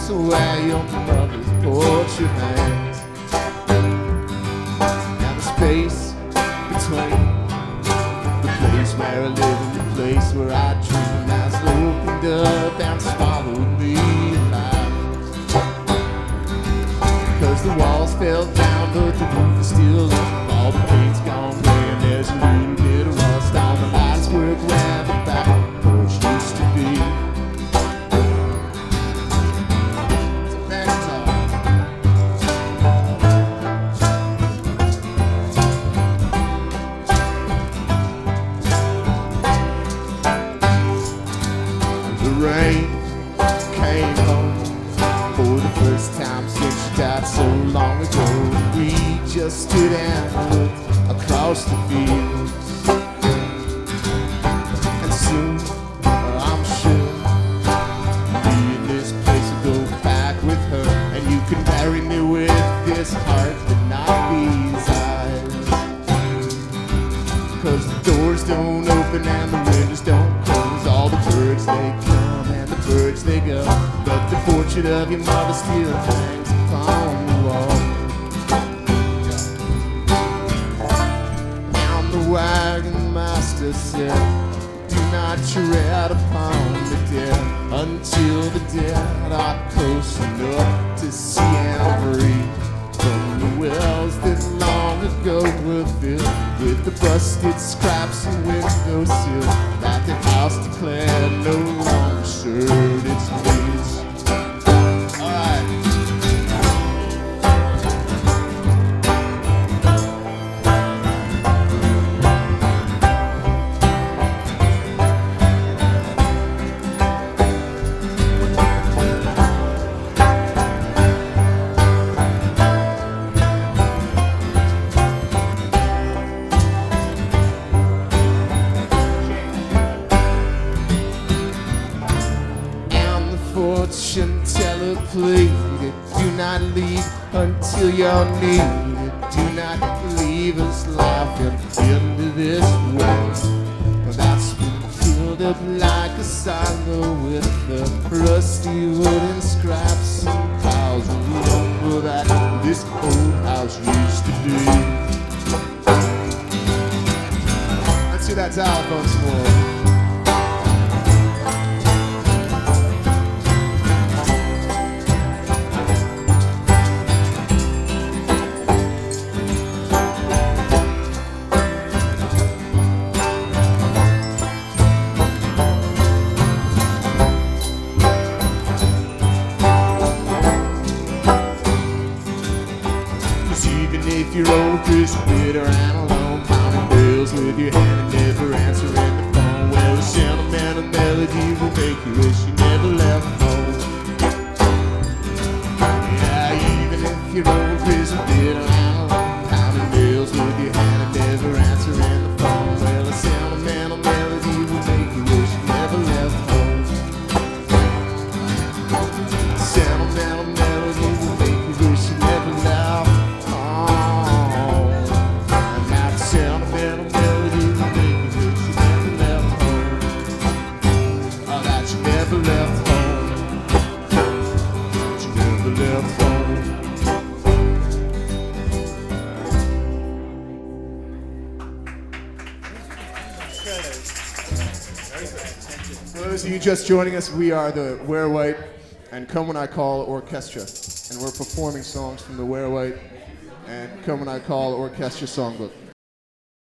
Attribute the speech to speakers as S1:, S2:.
S1: place where your mother's portrait hangs, and the space between the place where I live and the place where I dream has opened up and swallowed me alive. Cause the walls fell down but the roof is still up, all the paint's gone gray and there's a little bit of rust on the lights work where the back porch used to be. Rain came home for the first time since she died so long ago. We just stood and looked across the fields, and soon, I'm sure, me in this place will go back with her, and you can marry me with this heart but not these eyes. Cause the doors don't open and the windows don't close, all the birds they come and the birds they go, but the portrait of your mother still hangs upon the wall. And the wagon master said, do not tread upon the dead until the dead are close enough to see and breathe. From the wells that long ago were filled with the busted scraps and windowsills that the house declared no longer served its needs. All right. Fortune teller pleaded, do not leave until you're needed. Do not leave us laughing into this world that's been filled up like a silo with the rusty wooden scraps and piles of lumber that this old house used to be. Let's hear that telephone some more. Even if you're old, Chris, bitter and alone, pounding bills with your hand and never answering the phone, well, a sentimental melody will make you wish you never left home. Yeah, even if you're old, Chris, bitter and alone, pounding bills with your hand and never answering the phone, well, a sentimental melody will make you wish you never left home. A sentimental melody will make you wish you never left home. For those of you just joining us, we are the Wear White and Come When I Call Orchestra, and we're performing songs from the Wear White and Come When I Call Orchestra songbook.